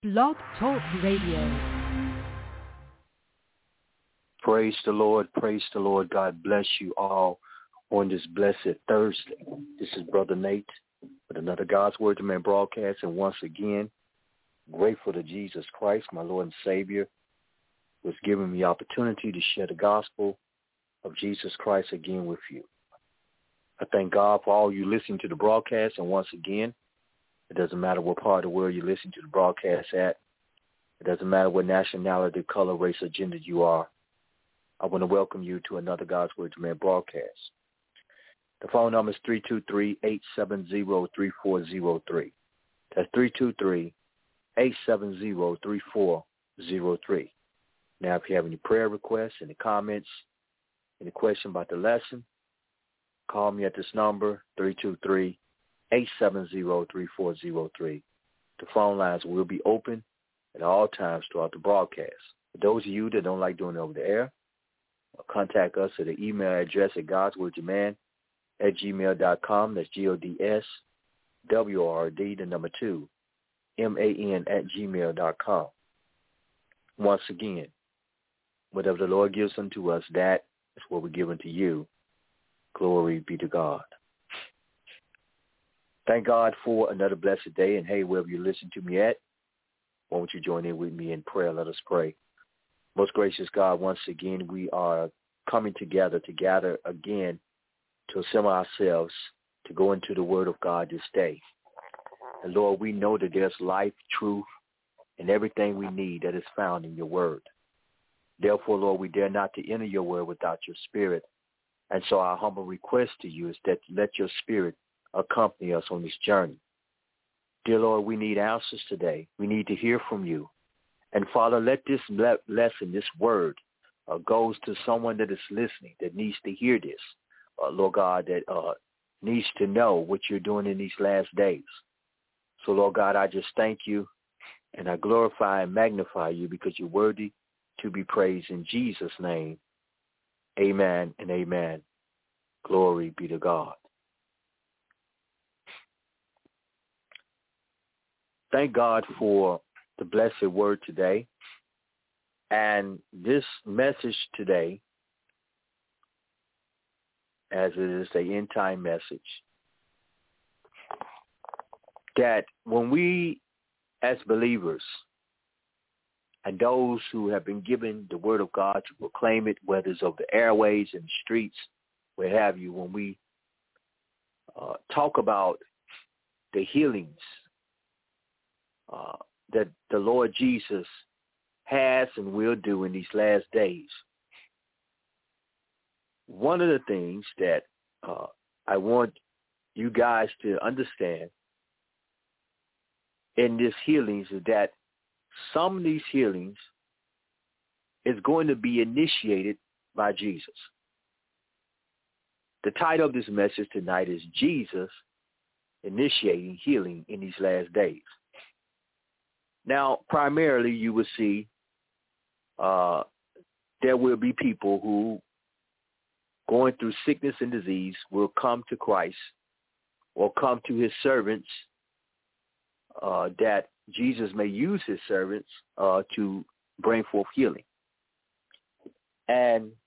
Blog Talk Radio. Praise the Lord. Praise the Lord. God bless you all on this blessed Thursday. This is Brother Nate with another God's Word to Man broadcast. And once again, grateful to Jesus Christ, my Lord and Savior, who has given me the opportunity to share the gospel of Jesus Christ again with you. I thank God for all you listening to the broadcast. And once again, it doesn't matter what part of the world you listen to the broadcast at. It doesn't matter what nationality, color, race, or gender you are. I want to welcome you to another God's Word to Man broadcast. The phone number is 323-870-3403. That's 323-870-3403. Now, if you have any prayer requests, any comments, any question about the lesson, call me at this number, 323-870-3403. The phone lines will be open at all times throughout the broadcast. For those of you that don't like doing it over the air, contact us at the email address at godswordtoman@gmail.com. That's GODSWRD 2MAN@gmail.com. Once again, whatever the Lord gives unto us, that is what we're giving to you. Glory be to God. Thank God for another blessed day. And hey, wherever you listen to me at, won't you join in with me in prayer? Let us pray. Most gracious God, once again, we are coming together to gather again to assemble ourselves to go into the Word of God this day. And Lord, we know that there's life, truth, and everything we need that is found in your Word. Therefore, Lord, we dare not to enter your Word without your Spirit. And so our humble request to you is that let your Spirit accompany us on this journey. Dear Lord, we need answers today. We need to hear from you. And Father, let this lesson, this word, goes to someone that is listening, that needs to hear this, Lord God, that needs to know what you're doing in these last days. So, Lord God, I just thank you, and I glorify and magnify you because you're worthy to be praised in Jesus' name. Amen and amen. Glory be to God. Thank God for the blessed word today. And this message today, as it is the end time message, that when we as believers and those who have been given the word of God to proclaim it, whether it's over the airways and the streets, where have you, when we talk about the healings that the Lord Jesus has and will do in these last days. One of the things that I want you guys to understand in this healings is that some of these healings is going to be initiated by Jesus. The title of this message tonight is Jesus Initiating Healing in These Last Days. Now, primarily, you will see there will be people who, going through sickness and disease, will come to Christ or come to his servants, that Jesus may use his servants to bring forth healing. And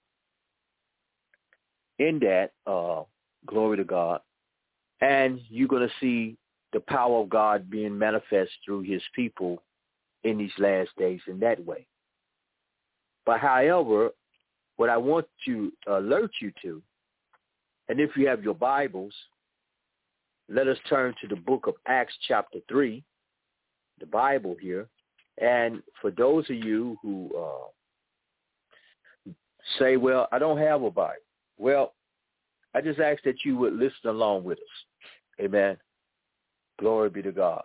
in that, glory to God, and you're going to see the power of God being manifest through his people in these last days in that way. But however, what I want to alert you to, and if you have your Bibles, let us turn to the book of Acts chapter 3, the Bible here. And for those of you who say, well, I don't have a Bible. Well, I just ask that you would listen along with us. Amen. Glory be to God.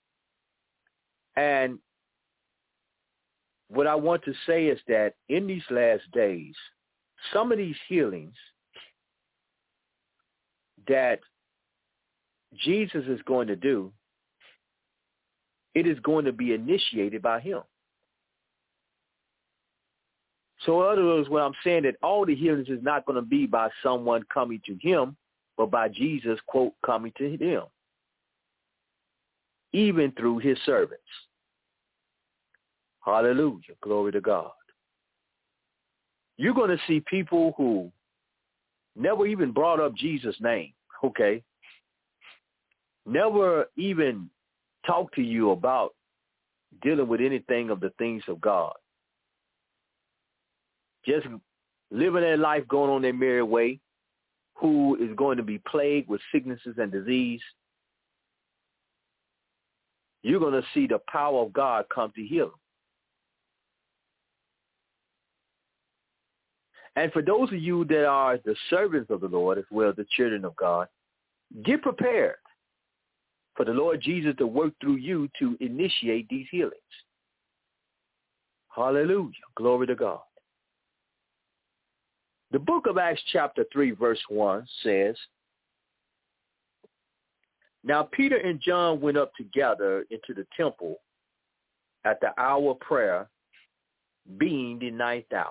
And what I want to say is that in these last days, some of these healings that Jesus is going to do, it is going to be initiated by him. So in other words, what I'm saying that all the healings is not going to be by someone coming to him, but by Jesus, quote, coming to them, even through his servants. Hallelujah. Glory to God. You're going to see people who never even brought up Jesus' name, okay? Never even talked to you about dealing with anything of the things of God. Just living their life, going on their merry way, who is going to be plagued with sicknesses and disease. You're going to see the power of God come to heal them. And for those of you that are the servants of the Lord, as well as the children of God, get prepared for the Lord Jesus to work through you to initiate these healings. Hallelujah. Glory to God. The book of Acts chapter 3, verse 1 says, "Now Peter and John went up together into the temple at the hour of prayer, being the 9th hour.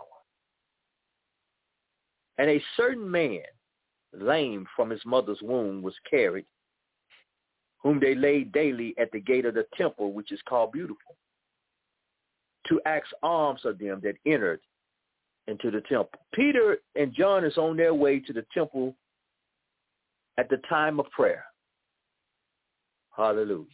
And a certain man, lame from his mother's womb, was carried, whom they laid daily at the gate of the temple, which is called Beautiful, to ask alms of them that entered into the temple." Peter and John is on their way to the temple at the time of prayer. Hallelujah.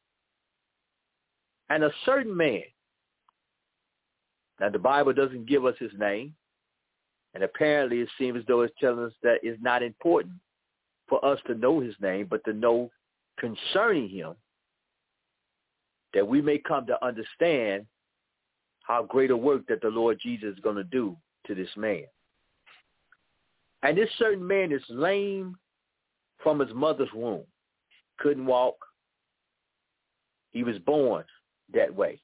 And a certain man, now the Bible doesn't give us his name, and apparently it seems as though it's telling us that it's not important for us to know his name, but to know concerning him, that we may come to understand how great a work that the Lord Jesus is going to do to this man. And this certain man is lame from his mother's womb. Couldn't walk. He was born that way.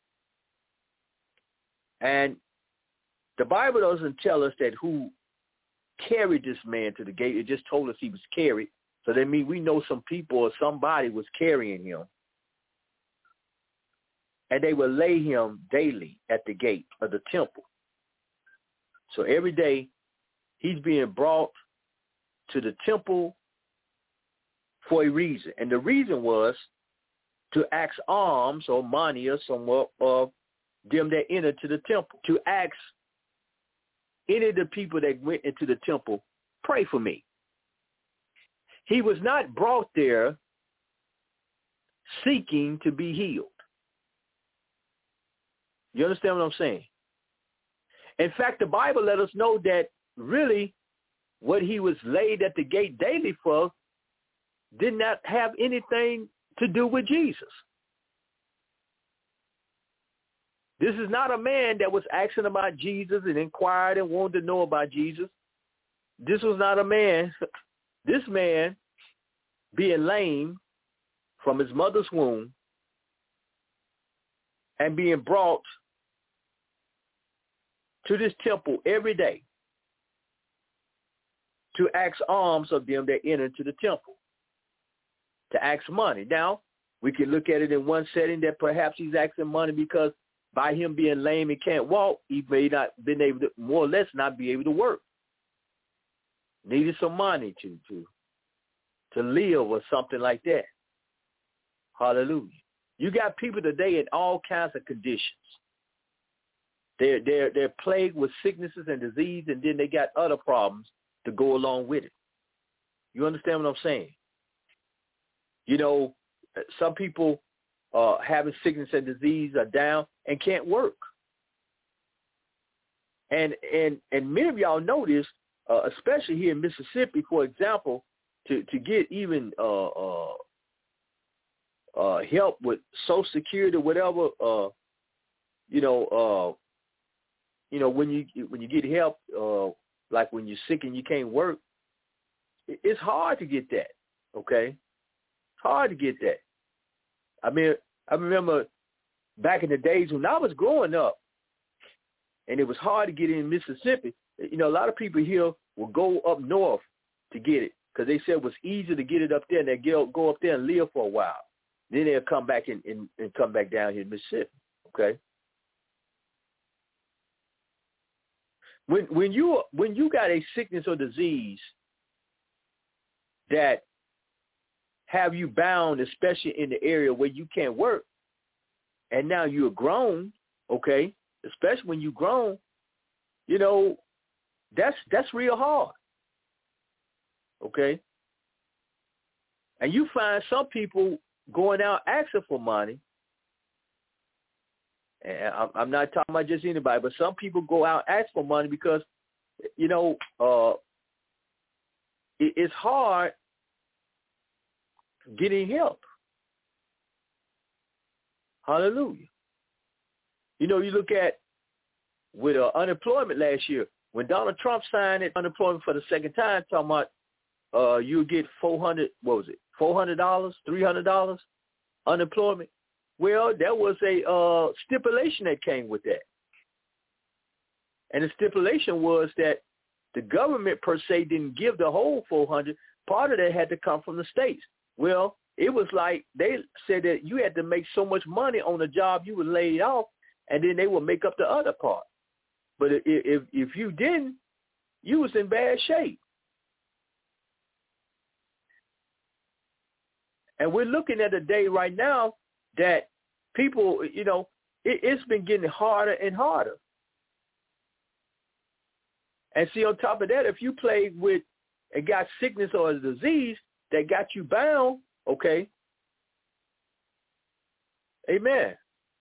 And the Bible doesn't tell us that who carried this man to the gate. It just told us he was carried. So that means we know some people or somebody was carrying him. And they would lay him daily at the gate of the temple. So every day he's being brought to the temple for a reason. And the reason was to ask alms or money or somewhat of them that entered to the temple. To ask any of the people that went into the temple, pray for me. He was not brought there seeking to be healed. You understand what I'm saying? In fact, the Bible let us know that really what he was laid at the gate daily for did not have anything to do with Jesus. This is not a man that was asking about Jesus and inquired and wanted to know about Jesus. This was not a man. This man, being lame from his mother's womb and being brought to this temple every day to ask alms of them that enter into the temple, to ask money. Now, we can look at it in one setting that perhaps he's asking money because by him being lame and can't walk, he may not been able to, more or less, not be able to work. Needed some money to live or something like that. Hallelujah. You got people today in all kinds of conditions. They're plagued with sicknesses and disease, and then they got other problems to go along with it. You understand what I'm saying? You know, some people having sickness and disease are down and can't work. And many of y'all know this, especially here in Mississippi, for example, to get even help with Social Security or whatever, when you get help, like when you're sick and you can't work, it's hard to get that, okay? It's hard to get that. I mean, I remember back in the days when I was growing up, and it was hard to get in Mississippi. You know, a lot of people here will go up north to get it because they said it was easier to get it up there, and they'll go up there and live for a while. Then they'll come back and come back down here in Mississippi, okay? When you got a sickness or disease that have you bound, especially in the area where you can't work, and now you're grown, okay, especially when you grown, you know, that's real hard, okay? And you find some people going out asking for money, and I'm not talking about just anybody, but some people go out and ask for money because, you know, it's hard getting help. Hallelujah. You know, you look at with unemployment last year, when Donald Trump signed unemployment for the second time, talking about you get $400, $300 unemployment. Well, there was a stipulation that came with that. And the stipulation was that the government per se didn't give the whole 400. Part of that had to come from the states. Well, it was like they said that you had to make so much money on the job you were laid off, and then they would make up the other part. But if you didn't, you was in bad shape. And we're looking at a day right now that people, you know, it's been getting harder and harder. And see, on top of that, if you played with and got sickness or a disease that got you bound, okay, amen.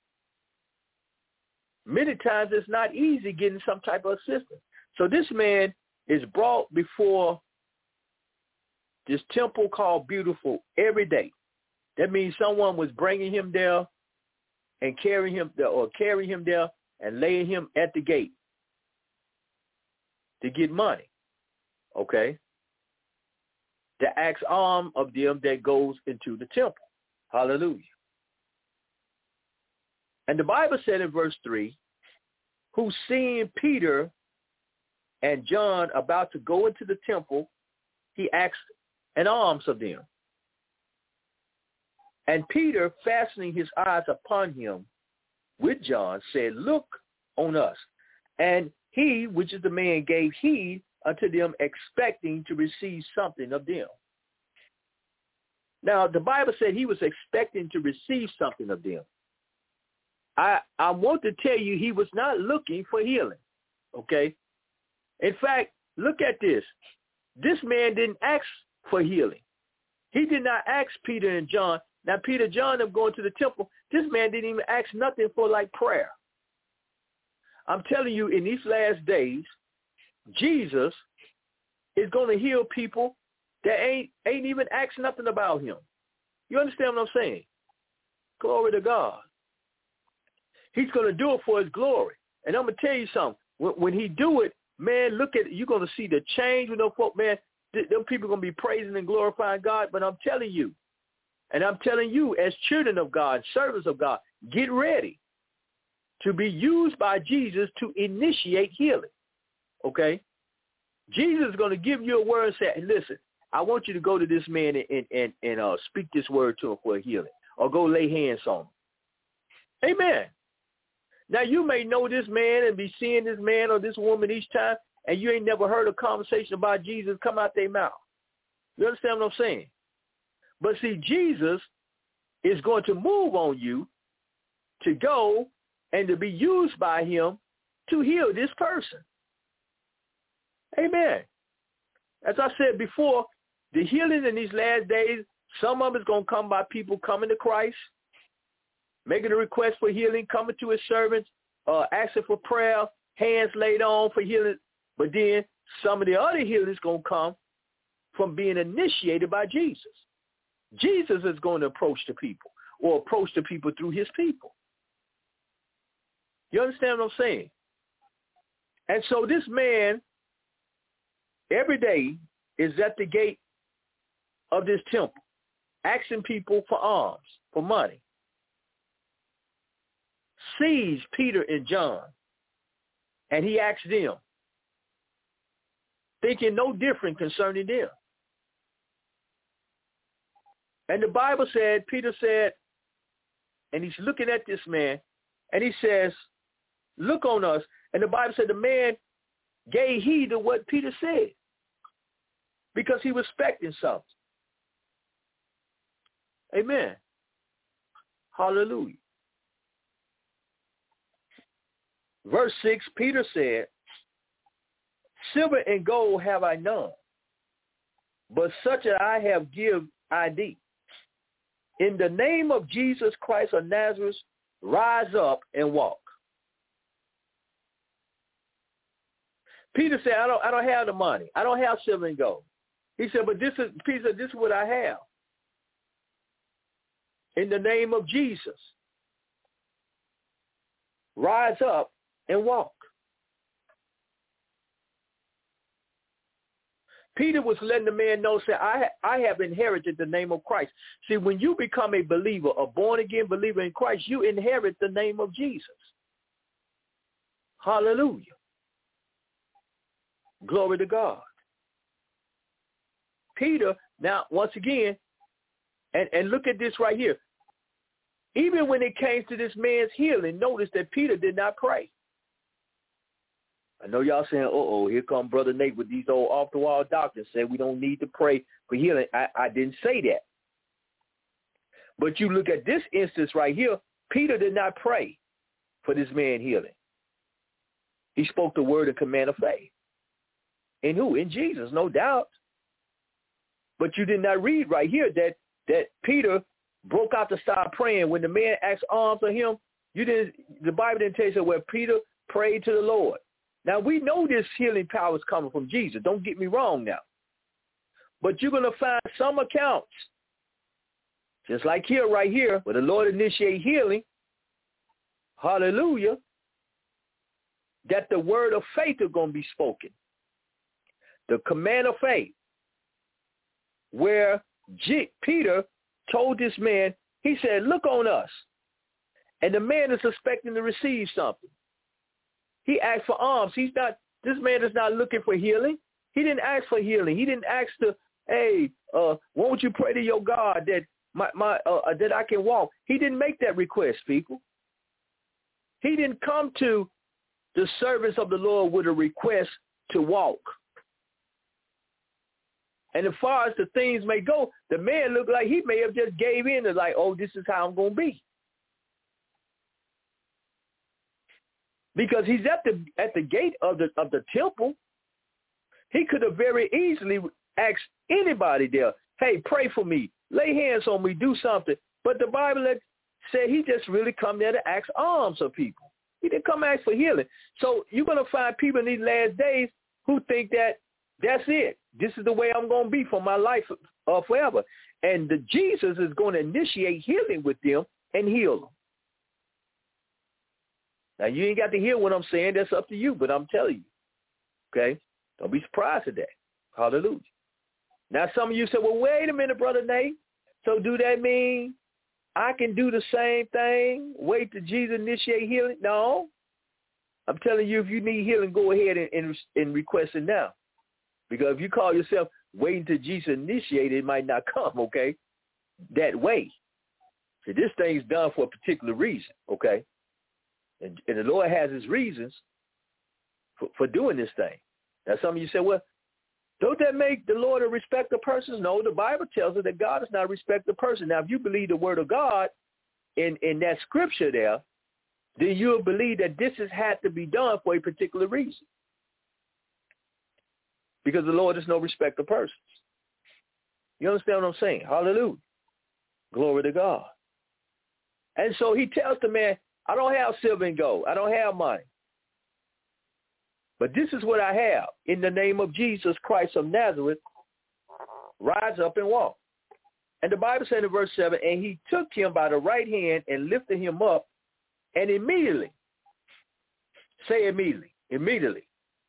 Many times it's not easy getting some type of assistance. So this man is brought before this temple called Beautiful every day. That means someone was bringing him there and carrying him there and laying him at the gate to get money, okay? To ask alms of them that goes into the temple. Hallelujah. And the Bible said in verse 3, who seeing Peter and John about to go into the temple, he asked an alms of them. And Peter, fastening his eyes upon him with John, said, look on us. And he, which is the man, gave heed unto them, expecting to receive something of them. Now, the Bible said he was expecting to receive something of them. I want to tell you, he was not looking for healing, okay? In fact, look at this. This man didn't ask for healing. He did not ask Peter and John. Now, Peter, John, them going to the temple, this man didn't even ask nothing for like prayer. I'm telling you, in these last days, Jesus is going to heal people that ain't even asked nothing about him. You understand what I'm saying? Glory to God. He's going to do it for his glory. And I'm going to tell you something. When he do it, man, look at it. You're going to see the change with those folk, man. Them people are going to be praising and glorifying God. But I'm telling you, and I'm telling you as children of God, servants of God, get ready to be used by Jesus to initiate healing, okay? Jesus is going to give you a word and say, hey, listen, I want you to go to this man and speak this word to him for healing, or go lay hands on him. Amen. Now, you may know this man and be seeing this man or this woman each time, and you ain't never heard a conversation about Jesus come out their mouth. You understand what I'm saying? But see, Jesus is going to move on you to go and to be used by him to heal this person. Amen. As I said before, the healing in these last days, some of it's going to come by people coming to Christ, making a request for healing, coming to his servants, asking for prayer, hands laid on for healing. But then some of the other healing is going to come from being initiated by Jesus. Jesus is going to approach the people, or approach the people through his people. You understand what I'm saying? And so this man, every day, is at the gate of this temple, asking people for alms, for money. Sees Peter and John, and he asks them, thinking no different concerning them. And the Bible said, Peter said, and he's looking at this man, and he says, look on us. And the Bible said the man gave heed to what Peter said because he was expecting something. Amen. Hallelujah. verse 6, Peter said, silver and gold have I none, but such as I have give I thee. In the name of Jesus Christ of Nazareth, rise up and walk. Peter said, I don't have the money. I don't have silver and gold. He said, but Peter said, this is what I have. In the name of Jesus, rise up and walk. Peter was letting the man know, say, I have inherited the name of Christ. See, when you become a believer, a born-again believer in Christ, you inherit the name of Jesus. Hallelujah. Glory to God. Peter, now, once again, and look at this right here. Even when it came to this man's healing, notice that Peter did not pray. I know y'all saying, here come Brother Nate with these old off-the-wall doctrines saying we don't need to pray for healing. I didn't say that. But you look at this instance right here, Peter did not pray for this man healing. He spoke the word of command of faith. In who? In Jesus, no doubt. But you did not read right here that Peter broke out to start praying. When the man asked alms of him, the Bible didn't tell you where Peter prayed to the Lord. Now, we know this healing power is coming from Jesus. Don't get me wrong now. But you're going to find some accounts, just like here, right here, where the Lord initiate healing, hallelujah, that the word of faith is going to be spoken. The command of faith, where Peter told this man, he said, look on us. And the man is expecting to receive something. He asked for alms. This man is not looking for healing. He didn't ask for healing. He didn't ask to, won't you pray to your God that that I can walk? He didn't make that request, people. He didn't come to the service of the Lord with a request to walk. And as far as the things may go, the man looked like he may have just gave in and like, this is how I'm going to be. Because he's at the gate of the temple. He could have very easily asked anybody there, hey, pray for me, lay hands on me, do something. But the Bible said he just really come there to ask alms of people. He didn't come ask for healing. So you're going to find people in these last days who think that that's it. This is the way I'm going to be for my life forever. And Jesus is going to initiate healing with them and heal them. Now, you ain't got to hear what I'm saying. That's up to you, but I'm telling you. Okay? Don't be surprised at that. Hallelujah. Now, some of you say, well, wait a minute, Brother Nate. So do that mean I can do the same thing, wait till Jesus initiate healing? No. I'm telling you, if you need healing, go ahead and request it now. Because if you call yourself waiting till Jesus initiate, it might not come, okay, that way. So this thing's done for a particular reason, okay? And the Lord has his reasons for doing this thing. Now, some of you say, well, don't that make the Lord a respecter of persons? No, the Bible tells us that God is not a respecter of persons. Now, if you believe the word of God in that scripture there, then you'll believe that this has had to be done for a particular reason. Because the Lord is no respecter of persons. You understand what I'm saying? Hallelujah. Glory to God. And so he tells the man, I don't have silver and gold. I don't have money. But this is what I have. In the name of Jesus Christ of Nazareth, rise up and walk. And the Bible said in verse 7, and he took him by the right hand and lifted him up, and immediately, say immediately,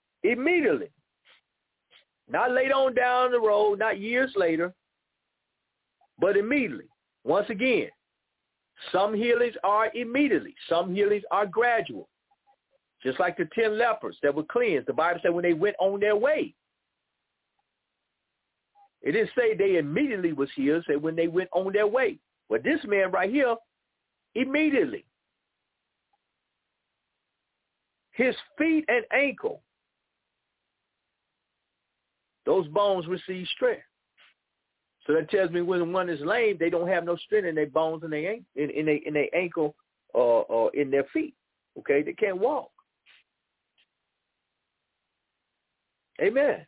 not later on down the road, not years later, but immediately. Once again, some healings are immediately. Some healings are gradual. Just like the 10 lepers that were cleansed. The Bible said when they went on their way. It didn't say they immediately was healed. It said when they went on their way. But this man right here, immediately. His feet and ankle, those bones receive strength. So that tells me when one is lame, they don't have no strength in their bones and in their ankle or in their feet. Okay, they can't walk. Amen.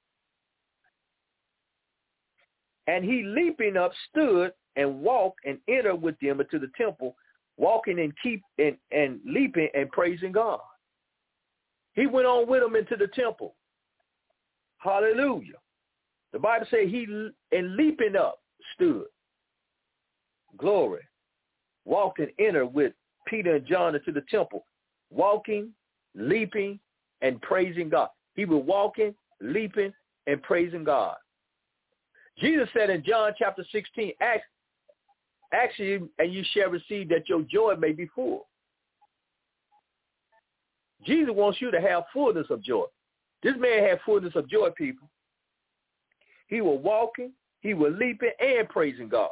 And he leaping up stood and walked and entered with them into the temple, walking and leaping and praising God. He went on with them into the temple. Hallelujah. The Bible says he and leaping up stood. Glory. Walked and entered with Peter and John into the temple, walking, leaping, and praising God. He was walking, leaping, and praising God. Jesus said in John chapter 16, ask you and you shall receive that your joy may be full. Jesus wants you to have fullness of joy. This man had fullness of joy, people. He was walking, he was leaping, and praising God.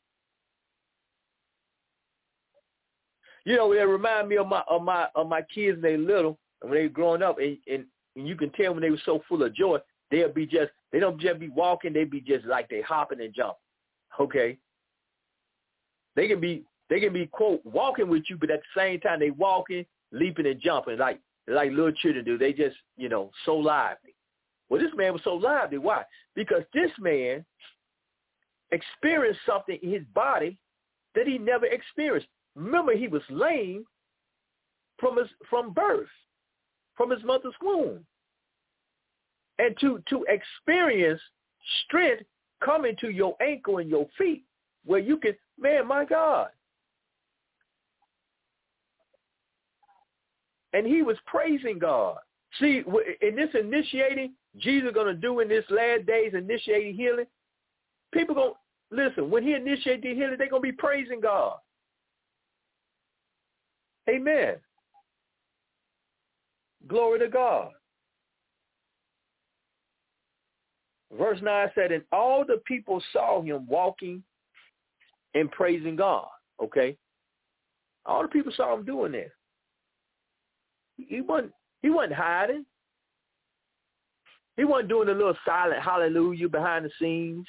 You know, it remind me of my kids when they were little, and when they were growing up, and you can tell when they were so full of joy, they don't just be walking, they be just like they hopping and jumping. Okay? They can be quote walking with you, but at the same time they walking, leaping and jumping like little children do. They just, so lively. Well, this man was so lively. Why? Because this man experienced something in his body that he never experienced. Remember, he was lame from birth, from his mother's womb. And to experience strength coming to your ankle and your feet, where you can, man, my God. And he was praising God. See, in this initiating, Jesus is going to do in this last days, initiating healing, people going to, listen, when he initiates the healing, they're going to be praising God. Amen. Glory to God. Verse 9 said, and all the people saw him walking and praising God. Okay? All the people saw him doing that. He wasn't hiding. He wasn't doing a little silent hallelujah behind the scenes,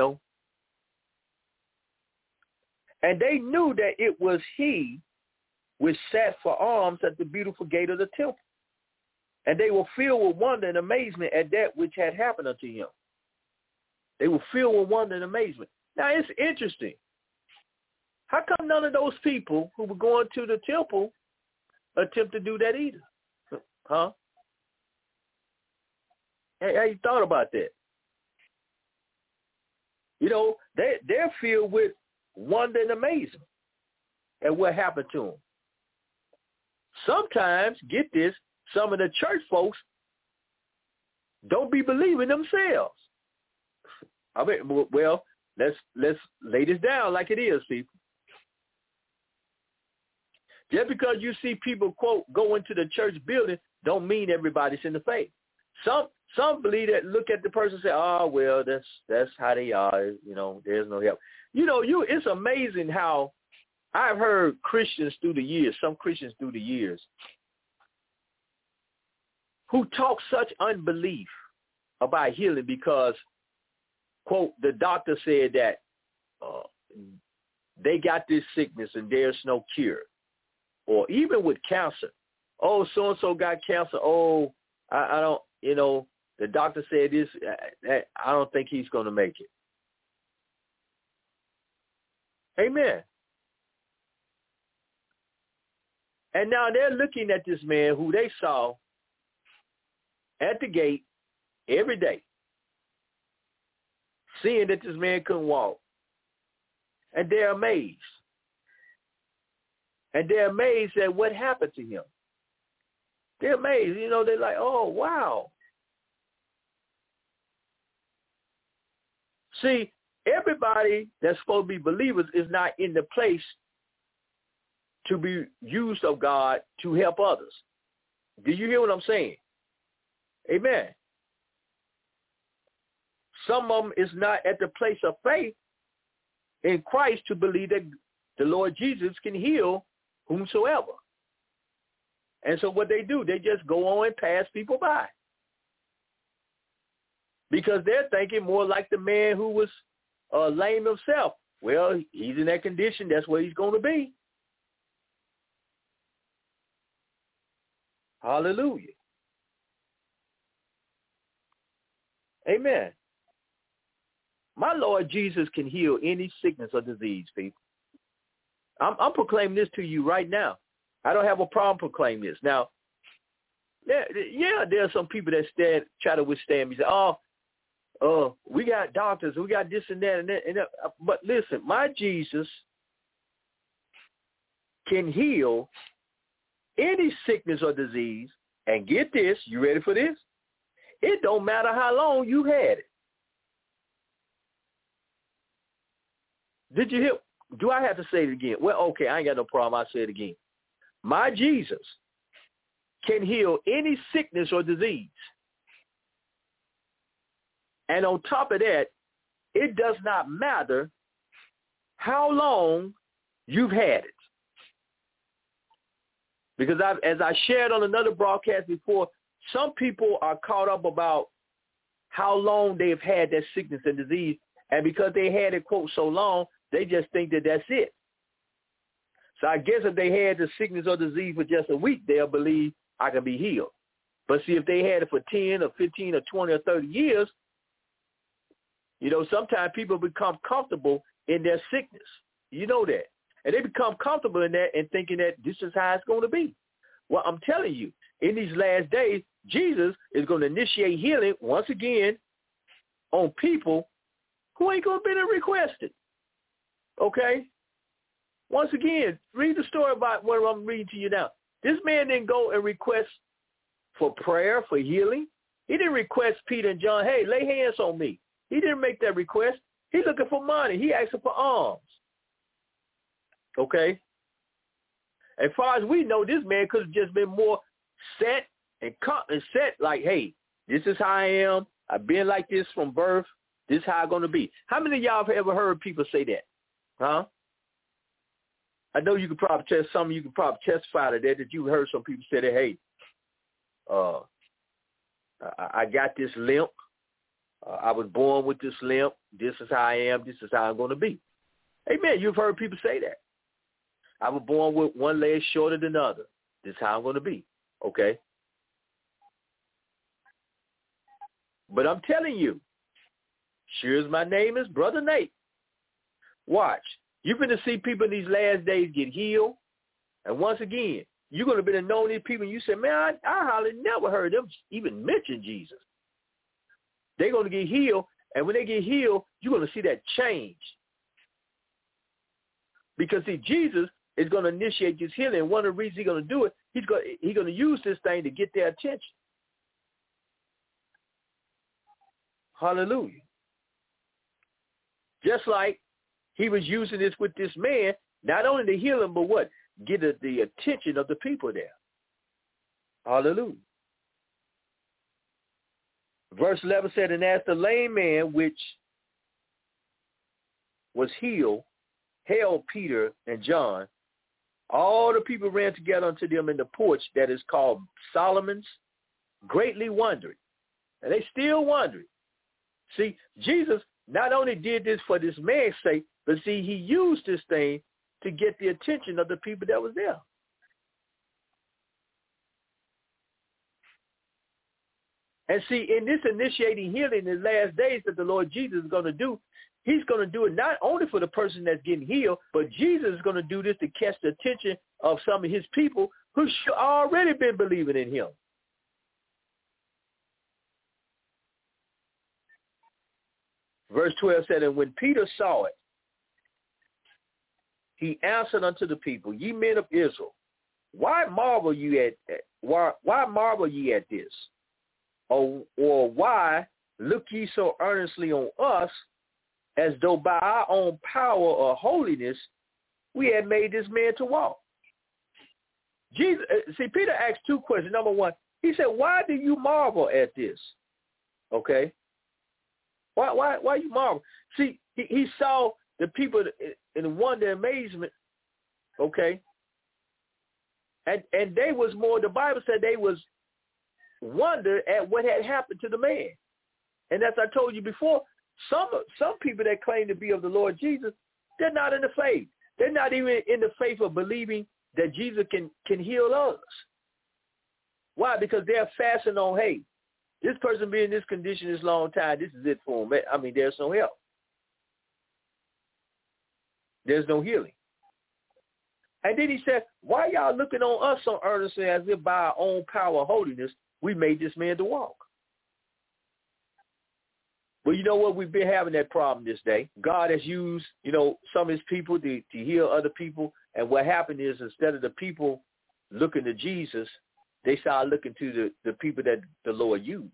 And they knew that it was he which sat for alms at the beautiful gate of the temple. And they were filled with wonder and amazement at that which had happened unto him. They were filled with wonder and amazement. Now, it's interesting. How come none of those people who were going to the temple attempt to do that either? Huh? Hey, how you thought about that? They're filled with wonder and amazement at what happened to them. Sometimes, get this, some of the church folks don't be believing themselves. I mean, well, let's lay this down like it is, people. Just because you see people, quote, go into the church building, don't mean everybody's in the faith. Some believe that, look at the person and say, oh, well, that's how they are. There's no help. It's amazing how I've heard Christians through the years, some Christians through the years, who talk such unbelief about healing because, quote, the doctor said that they got this sickness and there's no cure. Or even with cancer. Oh, so-and-so got cancer. Oh, I don't, the doctor said this. I don't think he's going to make it. Amen. And now they're looking at this man who they saw at the gate every day, seeing that this man couldn't walk. And they're amazed. And they're amazed at what happened to him. They're amazed. They're like, oh, wow. See, everybody that's supposed to be believers is not in the place to be used of God to help others. Do you hear what I'm saying? Amen. Some of them is not at the place of faith in Christ to believe that the Lord Jesus can heal whomsoever. And so what they do, they just go on and pass people by. Because they're thinking more like the man who was lame himself. Well, he's in that condition. That's where he's going to be. Hallelujah. Amen. My Lord Jesus can heal any sickness or disease, people. I'm proclaiming this to you right now. I don't have a problem proclaiming this. Now, there are some people that try to withstand me. Say, we got doctors, we got this and that and that. But listen, my Jesus can heal any sickness or disease. And get this, you ready for this? It don't matter how long you had it. Did you hear? Do I have to say it again? Well, okay, I ain't got no problem. I'll say it again. My Jesus can heal any sickness or disease. And on top of that, it does not matter how long you've had it. Because as I shared on another broadcast before, some people are caught up about how long they've had that sickness and disease. And because they had it, quote, so long, they just think that that's it. So I guess if they had the sickness or disease for just a week, they'll believe I can be healed. But see, if they had it for 10 or 15 or 20 or 30 years, sometimes people become comfortable in their sickness. You know that. And they become comfortable in that and thinking that this is how it's going to be. Well, I'm telling you, in these last days, Jesus is going to initiate healing once again on people who ain't going to be requested. Okay? Once again, read the story about what I'm reading to you now. This man didn't go and request for prayer, for healing. He didn't request Peter and John, hey, lay hands on me. He didn't make that request. He's looking for money. He asking for alms. Okay? As far as we know, this man could have just been more set and set like, hey, this is how I am. I've been like this from birth. This is how I'm going to be. How many of y'all have ever heard people say that? Huh? I know you could probably testify to that you heard some people say that, hey, I got this limp. I was born with this limp. This is how I am. This is how I'm going to be. Amen. You've heard people say that. I was born with one leg shorter than the other. This is how I'm going to be. Okay? But I'm telling you, sure as my name is Brother Nate, watch. You're going to see people in these last days get healed. And once again, you're going to be knowing these people. And you say, man, I hardly never heard them even mention Jesus. They're going to get healed. And when they get healed, you're going to see that change. Because, see, Jesus is going to initiate this healing. And one of the reasons he's going to do it, he's going to use this thing to get their attention. Hallelujah. Just like he was using this with this man, not only to heal him, but what? Get the attention of the people there. Hallelujah. Verse 11 said, and as the lame man which was healed held Peter and John, all the people ran together unto them in the porch that is called Solomon's, greatly wondering. And they still wondering. See, Jesus not only did this for this man's sake, but see, he used this thing to get the attention of the people that was there. And see, in this initiating healing in the last days that the Lord Jesus is going to do, he's going to do it not only for the person that's getting healed, but Jesus is going to do this to catch the attention of some of his people who should already been believing in him. Verse 12 said, and when Peter saw it, he answered unto the people, ye men of Israel, why marvel ye at this? Or why look ye so earnestly on us, as though by our own power or holiness we had made this man to walk? Jesus, see, Peter asked two questions. Number one, he said, why do you marvel at this? Okay. Why you marvel? See, he saw the people in wonder and amazement, okay? And they was more, the Bible said they was wonder at what had happened to the man. And as I told you before, some people that claim to be of the Lord Jesus, they're not in the faith. They're not even in the faith of believing that Jesus can heal others. Why? Because they're fastened on, hey, This person been in this condition this long time. This is it for him. I mean, there's no help. There's no healing. And then he said, why y'all looking on us so earnestly as if by our own power of holiness we made this man to walk? Well, you know what? We've been having that problem this day. God has used, some of his people to heal other people. And what happened is instead of the people looking to Jesus, they started looking to the people that the Lord used.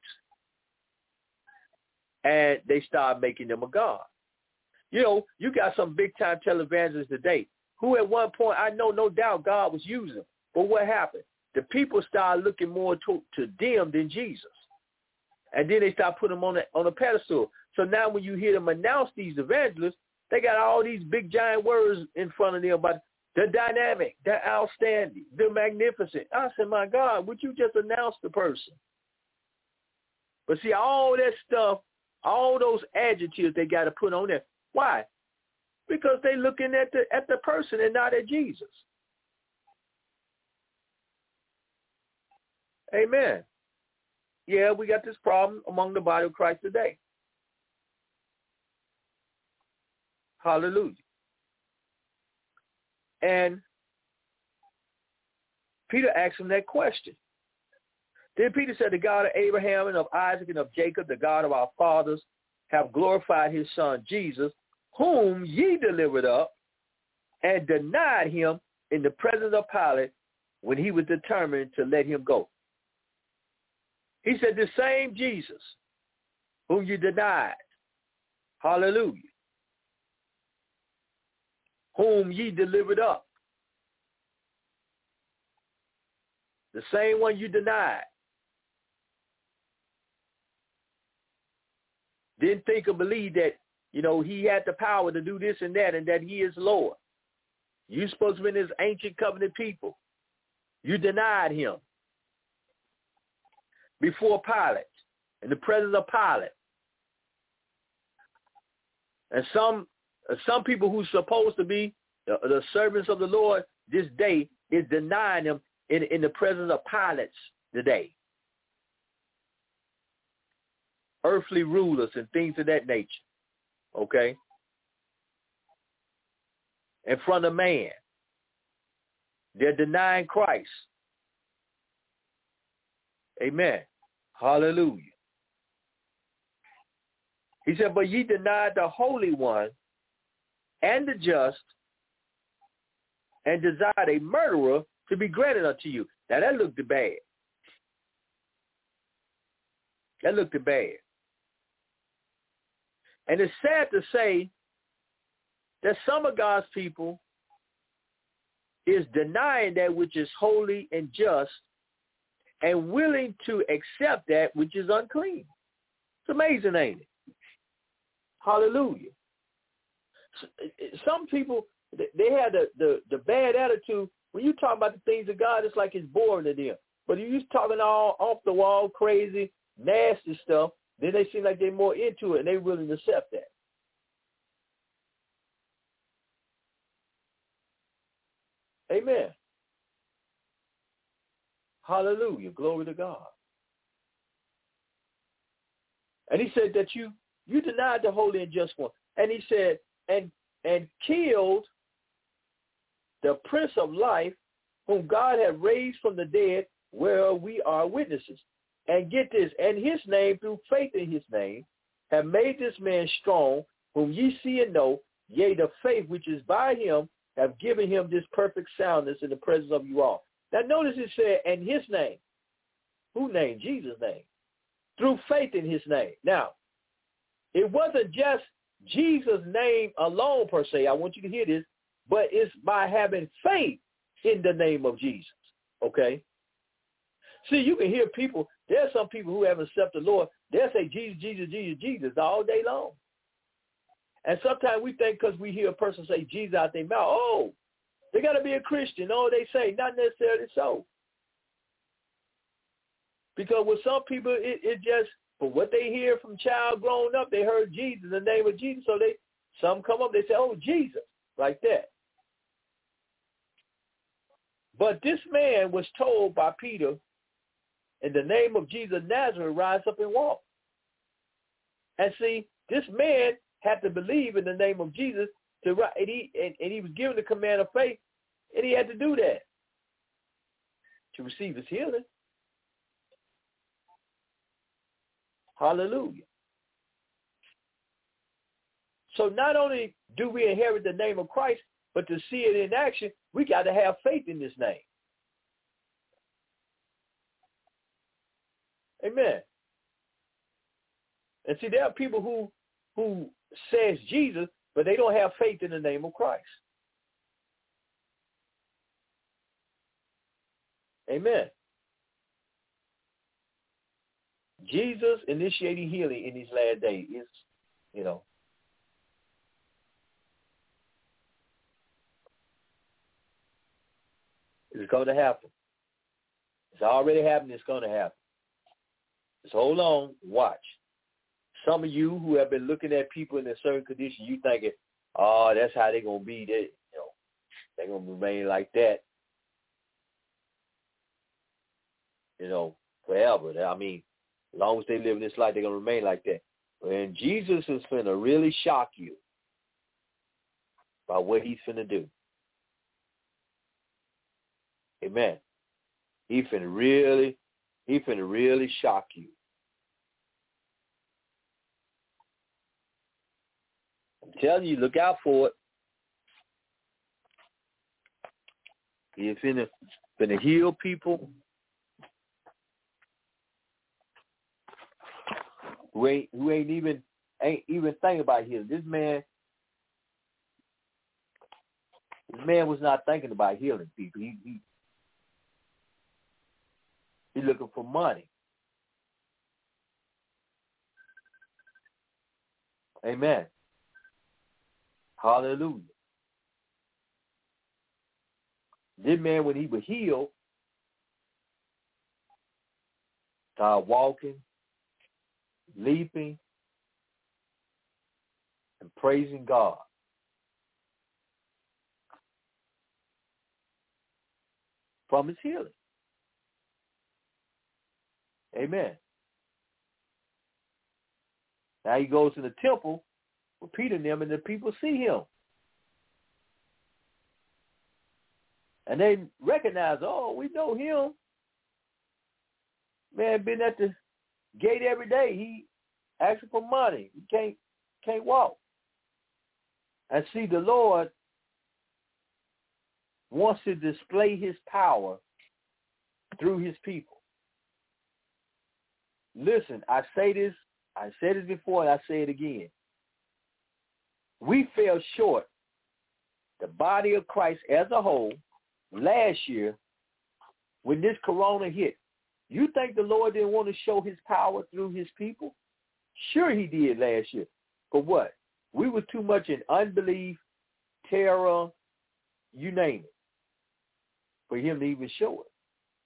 And they started making them a God. You got some big-time televangelists today who at one point, I know no doubt God was using. But what happened? The people started looking more to them than Jesus. And then they start putting them on a pedestal. So now when you hear them announce these evangelists, they got all these big giant words in front of them about the dynamic, the outstanding, the magnificent. I said, my God, would you just announce the person? But see, all that stuff, all those adjectives they got to put on there. Why? Because they looking at the person and not at Jesus. Amen. Yeah, we got this problem among the body of Christ today. Hallelujah. And Peter asked him that question. Then Peter said, the God of Abraham and of Isaac and of Jacob, the God of our fathers, have glorified his son Jesus, whom ye delivered up and denied him in the presence of Pilate when he was determined to let him go. He said, the same Jesus whom you denied, hallelujah, whom ye delivered up, the same one you denied, didn't think or believe that, he had the power to do this and that he is Lord. You're supposed to be his ancient covenant people. You denied him before Pilate, in the presence of Pilate. And some people who's supposed to be the servants of the Lord this day is denying him in the presence of Pilate today. Earthly rulers and things of that nature. Okay? In front of man. They're denying Christ. Amen. Hallelujah. He said, but ye denied the Holy One and the just and desired a murderer to be granted unto you. Now that looked bad. That looked bad. And it's sad to say that some of God's people is denying that which is holy and just and willing to accept that which is unclean. It's amazing, ain't it? Hallelujah. Some people, they have the bad attitude. When you talk about the things of God, it's like it's boring to them. But if you're talking all off the wall, crazy, nasty stuff, then they seem like they're more into it and they're willing to accept that. Amen. Hallelujah. Glory to God. And he said that you denied the holy and just one. And he said, and killed the Prince of Life, whom God had raised from the dead, where we are witnesses. And get this, and his name, through faith in his name, have made this man strong, whom ye see and know, yea, the faith which is by him have given him this perfect soundness in the presence of you all. Now notice it said, and his name. Who name? Jesus' name. Through faith in his name. Now, it wasn't just Jesus' name alone per se. I want you to hear this, but it's by having faith in the name of Jesus. Okay? See, you can hear people, there are some people who haven't accepted the Lord, they'll say Jesus, Jesus, Jesus, Jesus all day long. And sometimes we think because we hear a person say Jesus out their mouth, oh, they got to be a Christian. Oh, they say, not necessarily so. Because with some people, it just, for what they hear from child growing up, they heard Jesus, the name of Jesus. So some come up, they say, oh, Jesus, like that. But this man was told by Peter in the name of Jesus of Nazareth, rise up and walk. And see, this man had to believe in the name of Jesus and he was given the command of faith, and he had to do that to receive his healing. Hallelujah. So not only do we inherit the name of Christ, but to see it in action, we got to have faith in this name. Amen. And see, there are people who says Jesus, but they don't have faith in the name of Christ. Amen. Jesus initiating healing in these last days is, it's going to happen. It's already happening. It's going to happen. Just hold on. Watch. Some of you who have been looking at people in a certain condition, you thinking, oh, that's how they're going to be. They're going to remain like that, forever. I mean, as long as they live this life, they're going to remain like that. And Jesus is going to really shock you by what he's going to do. Amen. He's going to really shock you. I'm telling you, look out for it. He's going to heal people who ain't even thinking about healing. This man was not thinking about healing people. He's looking for money. Amen. Hallelujah. This man, when he was healed, started walking, leaping, and praising God. From his healing. Amen. Now he goes to the temple with Peter and them, and the people see him. And they recognize, oh, we know him. Man, been at the gate every day. He asking for money. He can't walk. And see, the Lord wants to display his power through his people. Listen, I said this before, and I say it again. We fell short, the body of Christ as a whole, last year when this corona hit. You think the Lord didn't want to show his power through his people? Sure he did last year. But what? We were too much in unbelief, terror, you name it, for him to even show it.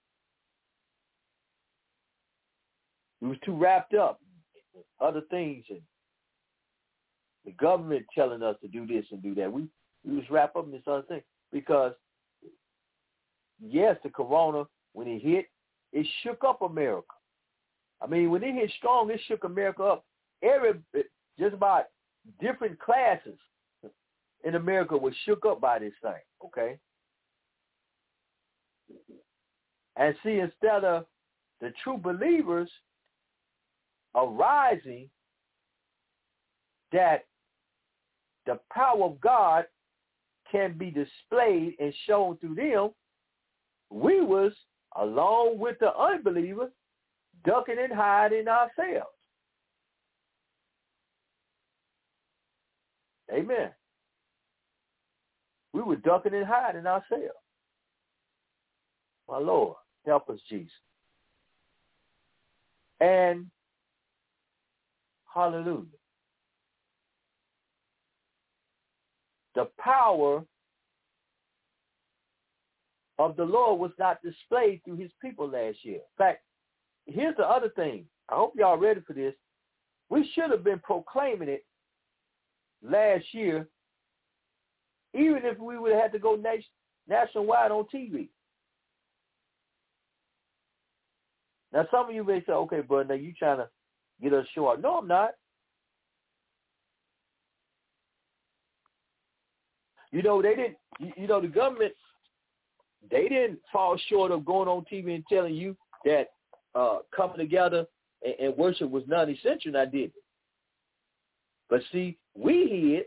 We was too wrapped up in other things and the government telling us to do this and do that. We was wrapped up in this other thing because, yes, the corona, when it hit, it shook up America. I mean, when it hit strong, it shook America up. Just about different classes in America was shook up by this thing, okay? And see, instead of the true believers arising that the power of God can be displayed and shown through them, we was, along with the unbelievers, ducking and hiding ourselves. Amen. We were ducking and hiding ourselves. My Lord, help us, Jesus. And hallelujah. The power of the Lord was not displayed through his people last year. In fact, here's the other thing. I hope y'all ready for this. We should have been proclaiming it last year, even if we would have had to go nationwide on TV. Now, some of you may say, okay, brother, now you trying to get us short. No, I'm not. You know, they didn't, you know, the government, they didn't fall short of going on TV and telling you that coming together and worship was non-essential, and I did. But see, we hid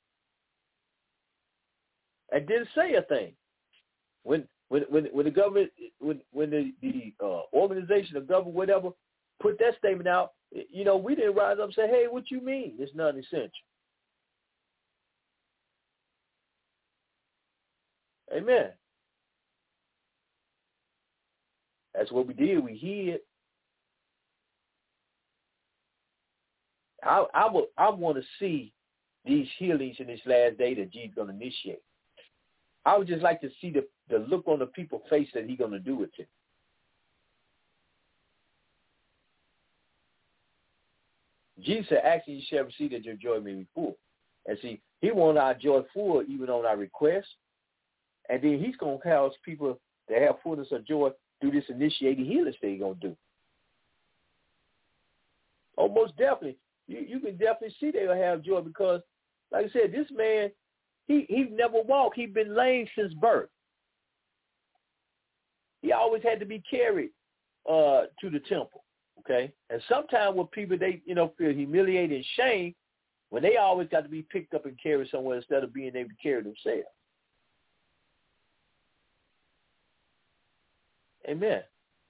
and didn't say a thing. When the government, when the organization, the government, whatever, put that statement out, you know, we didn't rise up and say, hey, what you mean? It's non-essential. Amen. That's what we did. We hid. I want to see these healings in this last day that Jesus is going to initiate. I would just like to see the look on the people's face that he's going to do it to. Jesus said, "Ask and you shall receive, that your joy may be full." And see, he wants our joy full even on our requests. And then he's going to cause people to have fullness of joy through this initiating healing that he's going to do. Oh, most definitely. You can definitely see they'll have joy because, like I said, this man, he never walked. He's been lame since birth. He always had to be carried to the temple, okay? And sometimes when people, they, you know, feel humiliated and shame, when they always got to be picked up and carried somewhere instead of being able to carry themselves. Amen.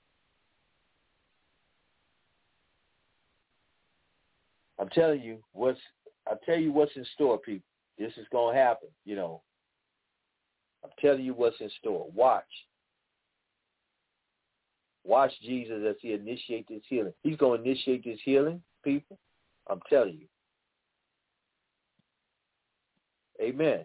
I'm telling you what's in store, people. This is going to happen, you know. I'm telling you what's in store. Watch Jesus as he initiates this healing. He's going to initiate this healing, people. I'm telling you. Amen.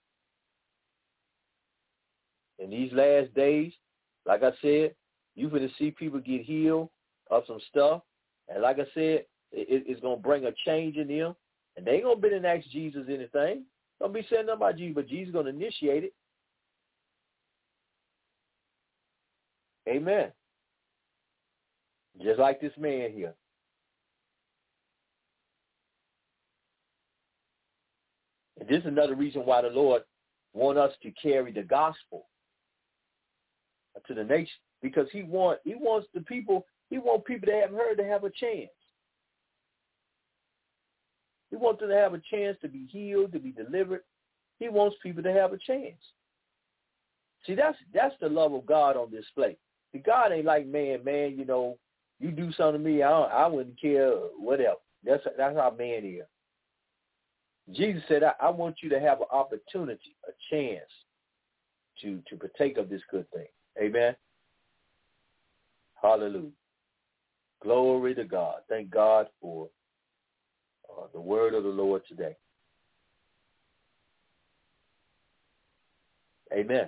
In these last days, like I said, you're going to see people get healed of some stuff. And like I said, it's going to bring a change in them. And they ain't going to be and ask Jesus anything. Don't be saying nothing about Jesus, but Jesus is going to initiate it. Amen. Just like this man here. And this is another reason why the Lord wants us to carry the gospel to the nation, because he wants the people, he wants people that haven't heard to have a chance. He wants them to have a chance to be healed, to be delivered. He wants people to have a chance. See, that's the love of God on display. See, God ain't like man, you know, you do something to me, I wouldn't care, whatever. That's how man is. Jesus said, I want you to have an opportunity, a chance to partake of this good thing. Amen. Hallelujah. Glory to God. Thank God for the word of the Lord today. Amen.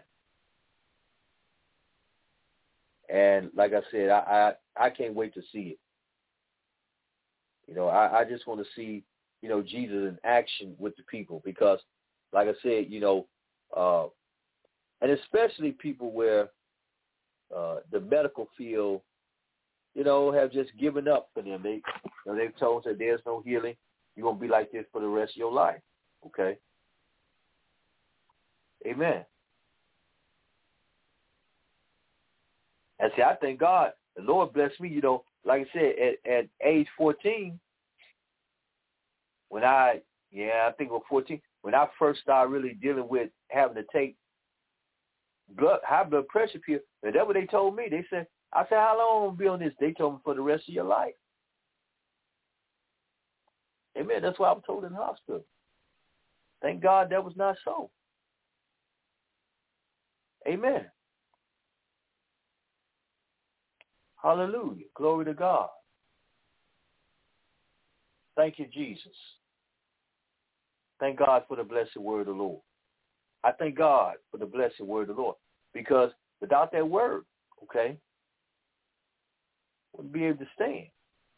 And like I said, I can't wait to see it. You know, I just want to see, you know, Jesus in action with the people because, like I said, you know, and especially people where the medical field, you know, have just given up for them. They've told us that there's no healing. You're going to be like this for the rest of your life. Okay? Amen. And see, I thank God. The Lord blessed me, you know, like I said, at age 14, I think it was 14, when I first started really dealing with having to take high blood pressure pills, and that's what they told me. They said, I said, how long am I going to be on this? They told me for the rest of your life. Amen. That's what I was told in the hospital. Thank God that was not so. Amen. Hallelujah. Glory to God. Thank you, Jesus. Thank God for the blessed word of the Lord. I thank God for the blessed word of the Lord. Because without that word, okay, wouldn't be able to stand.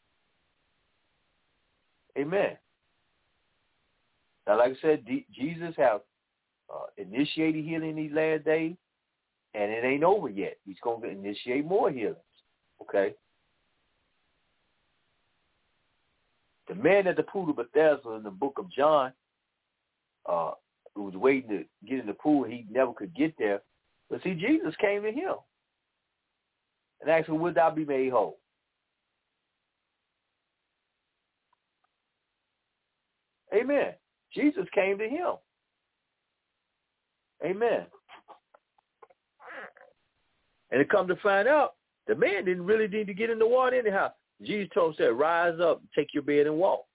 Amen. Now, like I said, Jesus have initiated healing in these last days, and it ain't over yet. He's going to initiate more healings. Okay? The man at the pool of Bethesda in the book of John, who was waiting to get in the pool, he never could get there. But see, Jesus came to him and asked him, would thou be made whole? Amen. Jesus came to him. Amen. And to come to find out, the man didn't really need to get in the water anyhow. Jesus told him, said, rise up, take your bed and walk.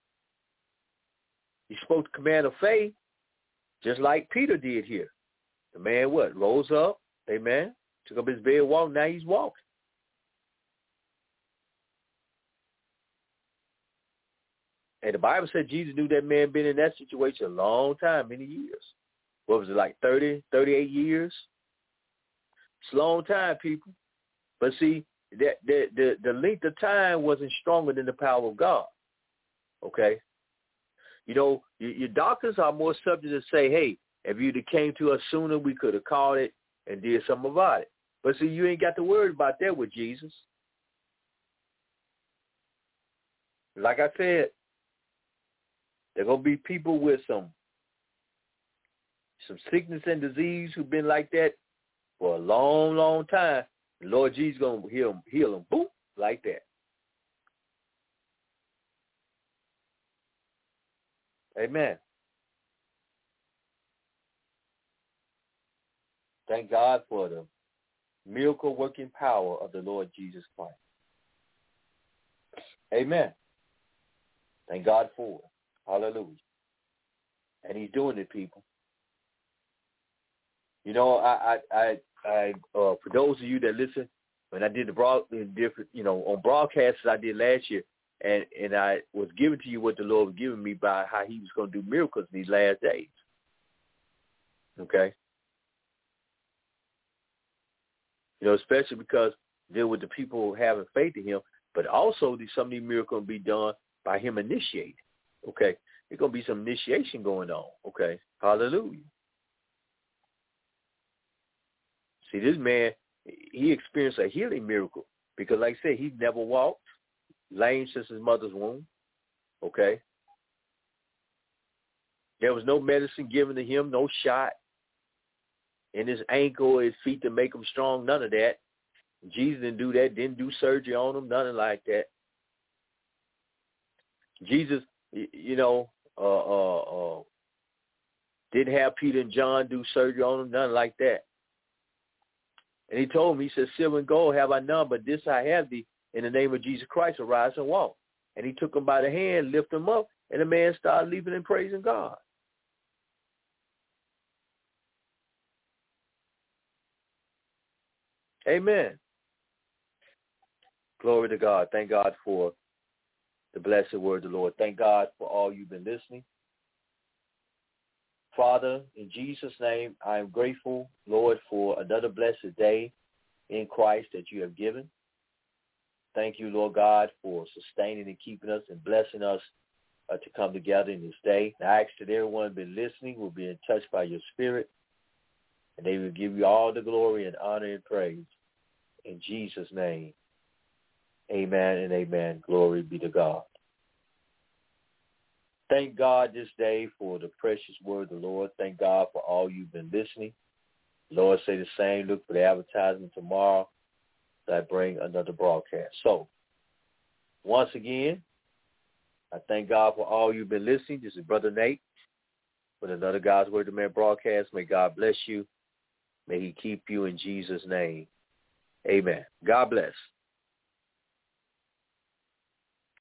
He spoke the command of faith, just like Peter did here. The man what? Rose up, amen, took up his bed and walked. Now he's walking. And the Bible said Jesus knew that man been in that situation a long time, many years. What was it, like 30, 38 years? It's a long time, people. But see, the length of time wasn't stronger than the power of God. Okay? You know, your doctors are more subject to say, hey, if you'd have came to us sooner, we could have caught it and did something about it. But see, you ain't got to worry about that with Jesus. Like I said, there are going to be people with some sickness and disease who've been like that for a long, long time. The Lord Jesus is going to heal them, boom, like that. Amen. Thank God for the miracle-working power of the Lord Jesus Christ. Amen. Thank God for it. Hallelujah. And he's doing it, people. You know, I for those of you that listen, when I did on broadcasts I did last year, and I was giving to you what the Lord was giving me by how he was going to do miracles in these last days. Okay? You know, especially because they're with the people having faith in him, but also some of these miracles will be done by him initiating. Okay? There's going to be some initiation going on. Okay? Hallelujah. See, this man, he experienced a healing miracle because, like I said, he never walked, lame since his mother's womb. Okay? There was no medicine given to him, no shot in his ankle or his feet to make him strong, none of that. Jesus didn't do that, didn't do surgery on him, nothing like that. Jesus, didn't have Peter and John do surgery on him, nothing like that. And he told me, he said, silver and gold have I none, but this I have thee. In the name of Jesus Christ, arise and walk. And he took him by the hand, lifted him up, and the man started leaping and praising God. Amen. Glory to God. Thank God for the blessed word of the Lord. Thank God for all you've been listening. Father, in Jesus' name, I am grateful, Lord, for another blessed day in Christ that you have given. Thank you, Lord God, for sustaining and keeping us and blessing us to come together in this day. I ask that everyone who's been listening will be in touch by your spirit, and they will give you all the glory and honor and praise. In Jesus' name, amen and amen. Glory be to God. Thank God this day for the precious word of the Lord. Thank God for all you've been listening. Lord, say the same. Look for the advertisement tomorrow that I bring another broadcast. So, once again, I thank God for all you've been listening. This is Brother Nate with another God's Word to Man broadcast. May God bless you. May he keep you in Jesus' name. Amen. God bless.